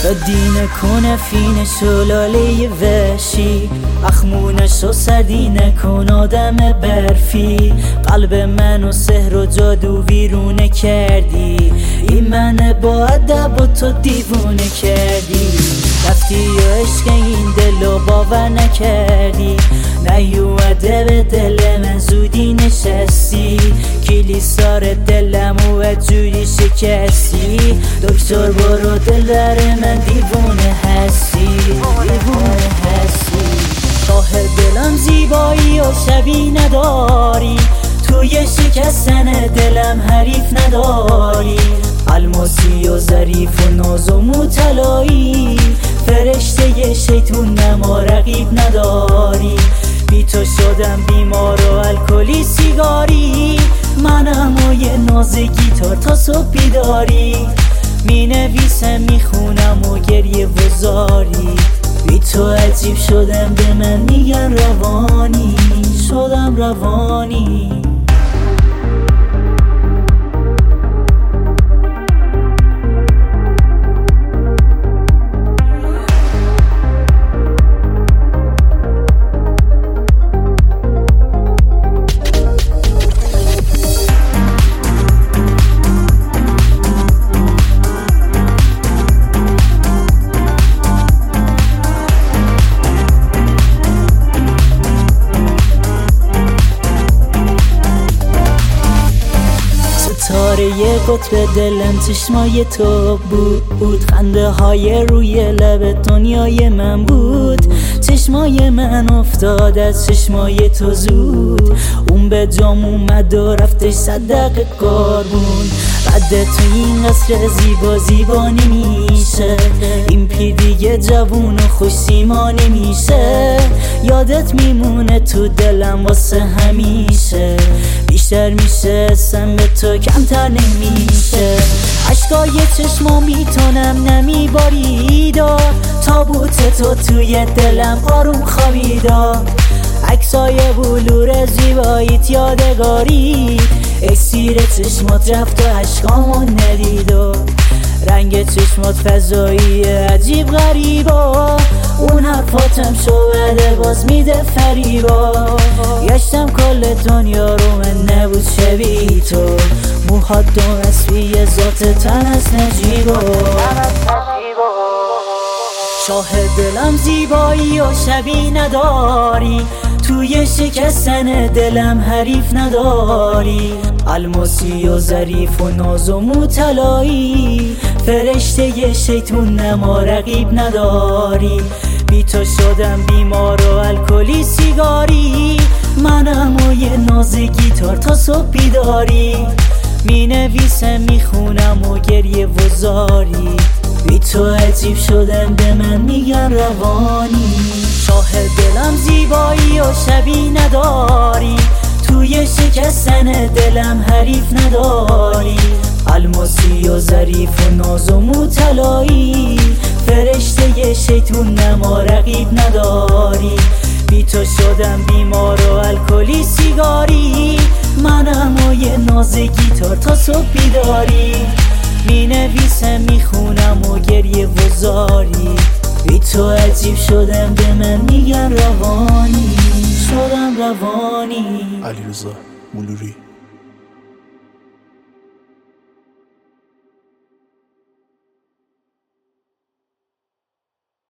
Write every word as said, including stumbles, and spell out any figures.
دینه کنه فینه شلاله وشی اخمونش و سردینه کن آدم برفی قلب منو سحر و جادو ویرونه کردی این من با ادب و تو دیوونه کردی رفتی و عشق این دلو باور نکردی نیومده به دل من زودی نشستی کلیسار دلم و جوری شکستی دکتر برو دل در من دیوونه هستی دیوونه هستی راه دلم زیبایی و شبی نداری توی شکستن دلم حریف نداری الماسی و ظریف و ناز و موطلایی فرشته شیطون نما رقیب نداری بی تو شدم بیمار و الکلی سیگاری منم و یه ناز گیتار تا صبح بیداری می نویسم می خونم و گریه و زاری بی تو عجیب شدم به من میگن روانی شدم روانی یه قطب دلم چشمای تو بود خنده های روی لب دنیای من بود چشمای من افتاد از چشمای تو زود اون به جام اومد و رفتش صد دقیقه قربون بعد تو این قصر زیبا زیبا نمیشه این پیر دیگه جوون و خوش سیما نمیشه یادت میمونه تو دلم واسه همیشه بیشتر میشه اسم به تو کمتر نمیشه عشقای چشما میتونم نمیباریدا تابوت تو توی دلم آروم خوابیدا عکسای بلور زیباییت یادگاری اکسیر چشمات رفت و عشقامو ندیدا رنگ چشمات فضایی عجیب غریبا اون حرفاتم شوهده باز میده فریبا گشتم کل دنیا رو من نبود شبیه تو موهات دو اسبی ذات تن از نجیبا شاه دلم زیبایی و شبی نداری توی شکستن دلم حریف نداری الماسی و ظریف و ناز و موطلایی فرشته شیطون نما رقیب نداری بی تو شدم بیمار و الکلی سیگاری منم و یه ناز گیتار تا صبح بیداری می نویسم می خونم و گریه و زاری بی تو عجیب شدم به من میگن روانی شاه دلم زیبایی و شبی نداری توی شکستن دلم حریف نداری الماسی و ظریف و ناز و موطلایی فرشته شیطون نما رقیب نداری بی تو شدم بیمار و الکلی سیگاری منم و یه ناز گیتار تا صبح بیداری می نویسم می خونم و گریه و زاری بی تو عجیب شدم به من میگن روانی شدم روانی علیرضا مولوری